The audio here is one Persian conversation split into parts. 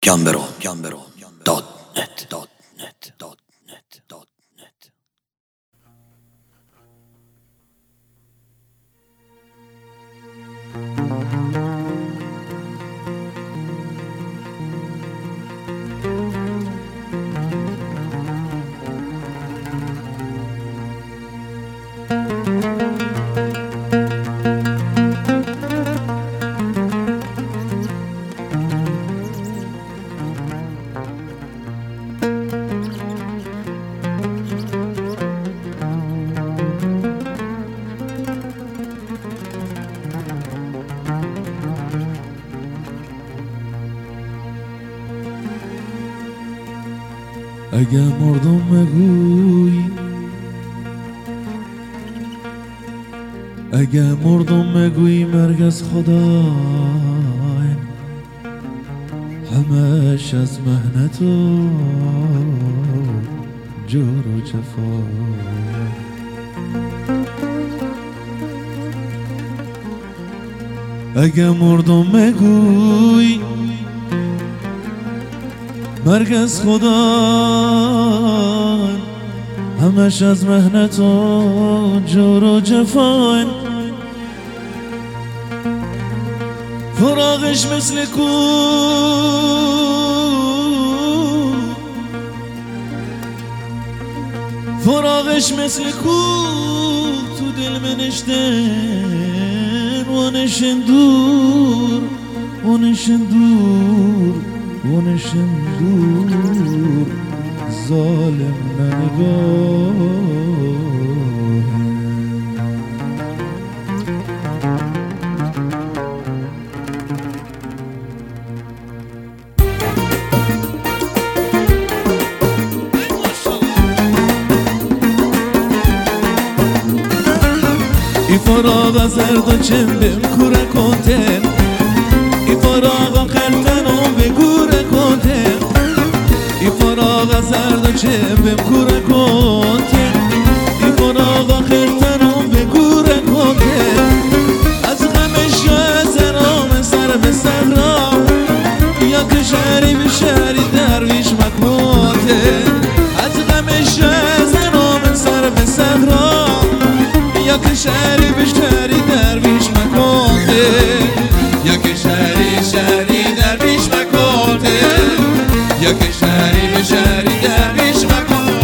اگه مردم مگوی، اگه مردم مگوی مرگ از خدا، همش از محنت و جور و جفا. اگه مردم مگوی مرگ از خدا، همش از محنت و جور و جفا. فراغش مثل کو، فراغش مثل کو تو دل منشتن و نشن دور و نشن دور و نشن دور، ظالم ننگاه. ای فراغ زرد و چنبم کوره کنتن، ای فراغ خلطن و بگوره کنتن، ای فراغ زرد و چنبم کوره کنتن، ای فراغ خلطن و بگوره کنتن. از غمش یا زرام سر به صحرا، یا که شهری به شهری درویش مکنتن. از غمش یا زرام سر به صحرا، یا که شهری به شهری درویش مکنده، یا که شهری شهری درویش مکنده، یا که شهری به شهری درویش مکنده.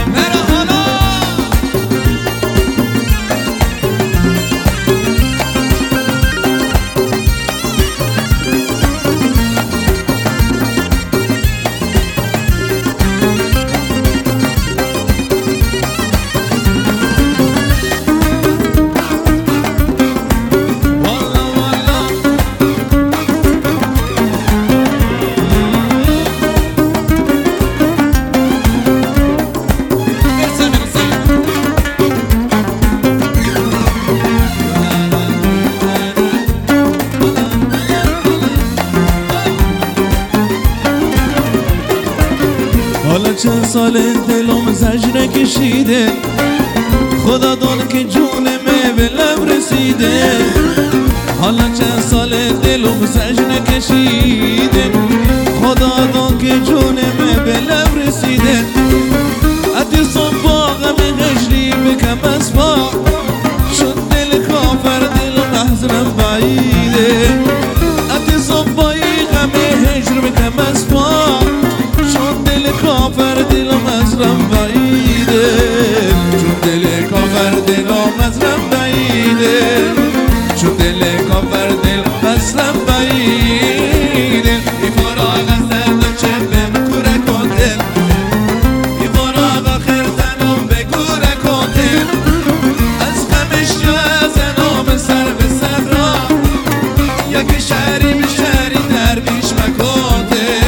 حالا چند سال دلم زجر کشیده، خدا دان که جونم به لب رسیده. حالا چند سال دلم زجر کشیده، خدا دان که جونم به لب رسیده. ادی صبا غم هجری بکم از پا، شد دل کافر دل محزنم بعیده. ادی صبایی غم هجر بکم از پا، چون دل کافر دلم از رم بعیده، چون دل کافر دلم از رم بعیده، چون دل کافر دلم از رم بعیده. ای فراغ از درد و چنبم کوره کنتن، ای فراغ خرتنم بگوره کنتن. از غمش یا زنام سر به صحرا، یا که شهری به شهری درویش مکنتن.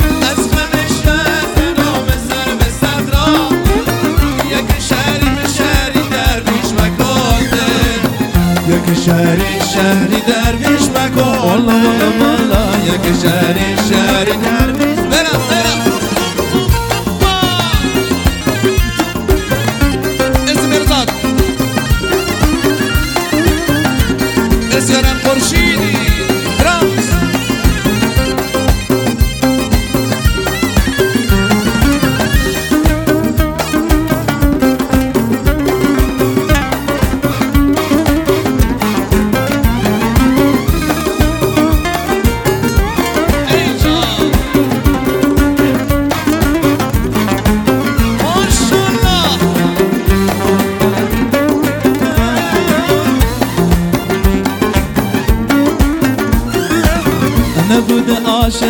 شهری شهری درویش مکن، والا والا والا، یک شهری شهری درویش. برم برم اسم ارزاد اسیارم خورشیدی رمز.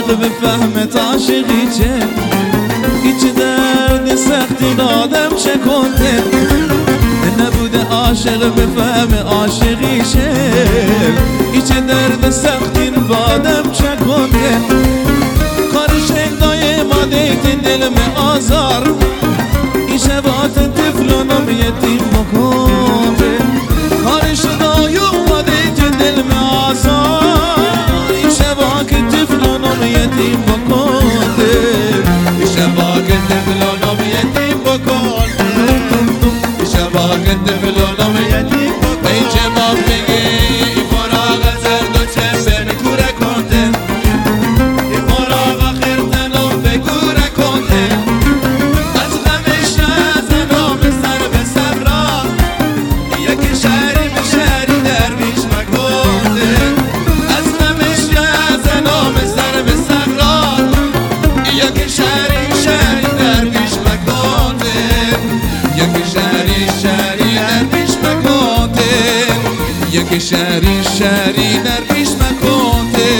بفهمت عاشقی چه هیچ درد سختی دادم چه کنده نبوده عاشق بفهم عاشقی چه هیچ درد سختی بادم چه کنده کارش دایما دیت دل می آزار این شبات طفلانم یتیم بکنده کارش دایما دیت دل می آزار این شبات طفلانم یتیم بکنده این شبات طفلانم یتیم بکنده این شبات طفلانم یتیم بکنده ای جواب بگی این فراغ زرد و چمبر کوره کنده این فراغ خیرتنم به کوره کنده از غمش نزنم سر به صبرا یکی شهری به شهری درویش مکنده از غمش نزنم سر به صبرا یکی شهری شهری درویش مکنده یکی شهری شهری درویش مکنده یکی شهری شهری درویش مکنده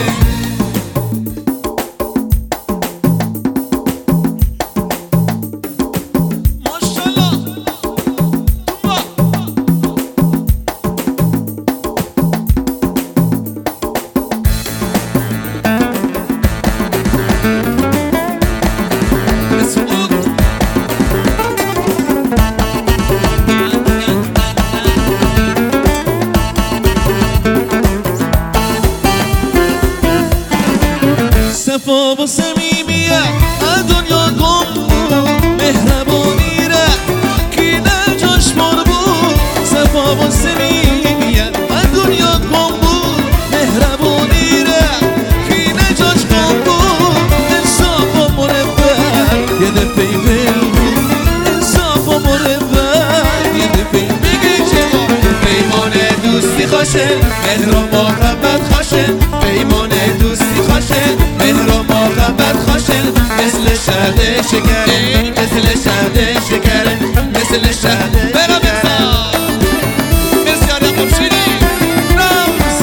صفا و صمیمیه دنیا گم بود مهربانی را کی نجاش مر بود صفا و صمیمیه دنیا گم بود مهربانی را کی نجاش گم بود انصاف و مربع یه دفعه بل بود انصاف و مربع یه دفعه بگی چه پیمان دوستی خوشه مهر و محبت خوشه پیمان دوستی خوشه مهر و محبت خوشه مثل شهد شکره مثل شهد شکره مثل شهد برا بزار بسیار خوب شیری رمز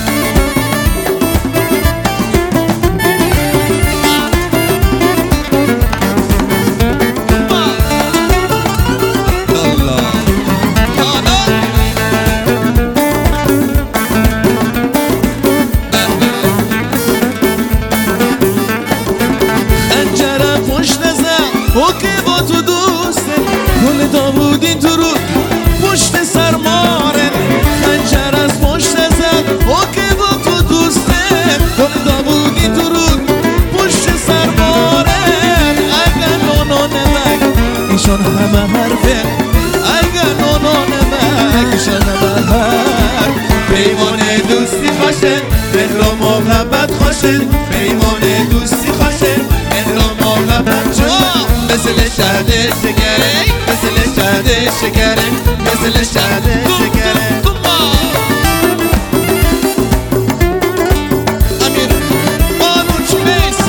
او که با تو دوسته گل داوودی تو رو پشت سرماره خنجر از پشت زد او که با تو دوسته گل داوودی تو رو پشت سرماره اگر نونو نمک ایشان همه حرفه اگر نونو نمک ایشان همه حرف پیمان دوستی خوشه مهر و محبت خوشه پیمان دوستی خوشه مهر و محبت خوشه مثل شهد شکره مثل شهد شکره مثل شهد شکره امیر قانون چیست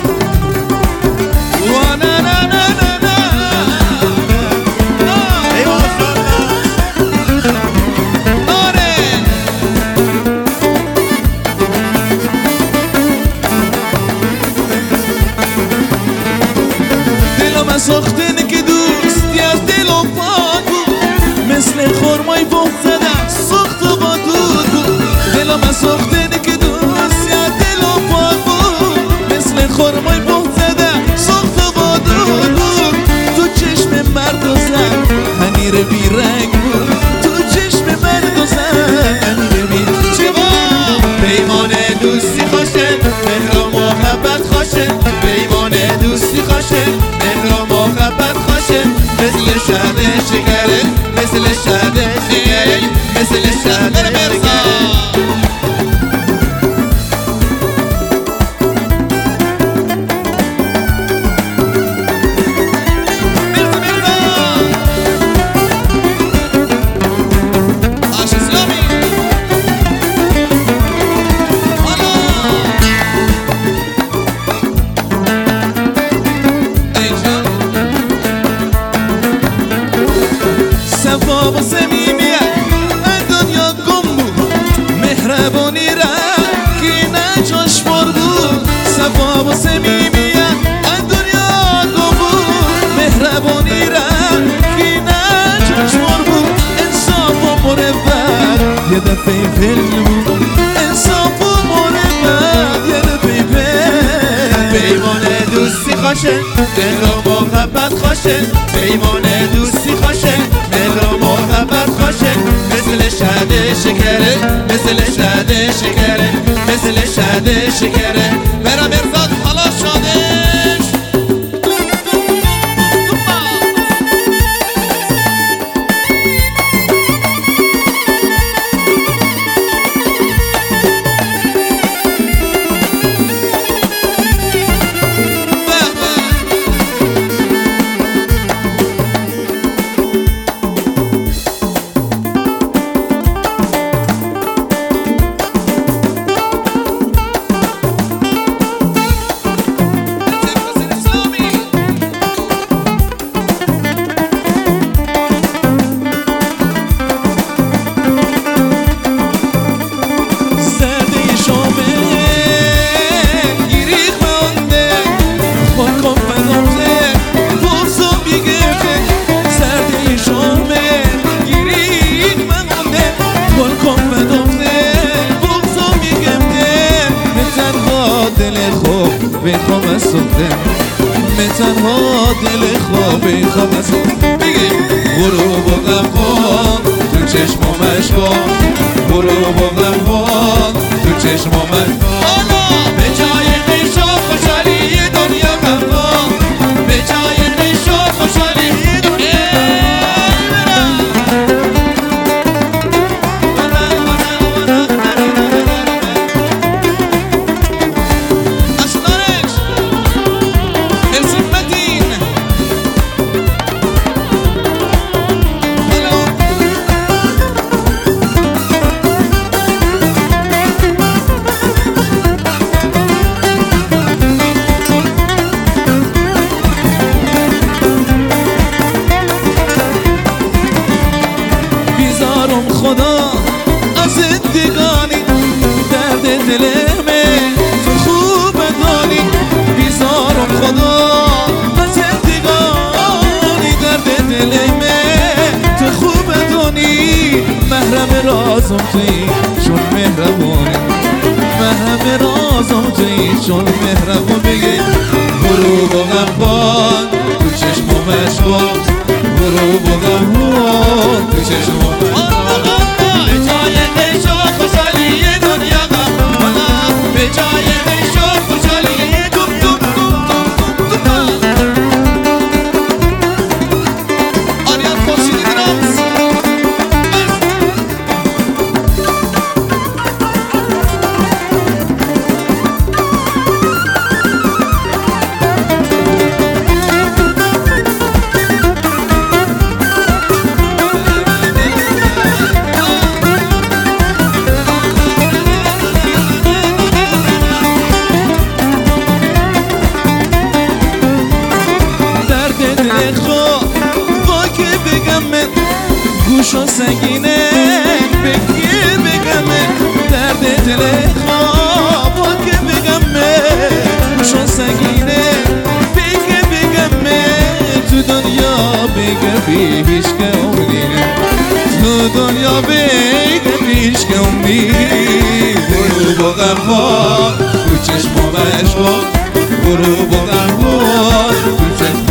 و نه نه نه نه نه آره دلم ساختن که دوستی از دلم پاک بود مثل خرمای بغض زدم سخت و با دود بود دلم ساختن که دوستی از دلم پاک بود مثل خرمای بغض زدم سخت و با دود بود تو چشم مرد و زن هنیر بی رنگ بود تو چشم مرد و زن هنیر بی جواب پیمان دوستی خوشه مهر و محبت خوشه پیمان دوستی خوشه مهر و محبت خوشه مثل شهد شکره مثل شهد شکره مثل شهد شکره صفا و صمیمیه دنیا گم بود پیپل بود انصاف و مربت یه پیپل پیمان دوستی خوشه مهر و محبت خوشه پیمان دوستی خوشه مهر و محبت خوشه مثل شهد شکره مثل شهد شکره مثل شهد شکره برم ارزاد حالا شادش بخوام از صبحه من تنها دل خواب بخوام از صبحه غروب و غمخوان تو چشمم اشکان غروب و غمخوان تو چشمم اشکان به جای نیش و خوشحالی دنیا غمخوان به جای نیش و خوشحالی دنیا خدا از زندگانی درد دلمه تو خوب دانی بیزارم خدا از زندگانی درد دلمه تو خوب دانی محرم رازم توی چون مهربانی محرم رازم توی چون مهربان بگی غروب و غمخوان تو چشمم اشکان غروب و غمخوان تو چشمم گوشو سنگینه بگی بگم درد دل خوابا که بگم گوشو سنگینه بگی بگم تو دنیا بگم بیش که امیده تو دنیا بگم بیش که امید غروب و غمخوان تو چشمم اشکان غروب و غمخوان تو چشمم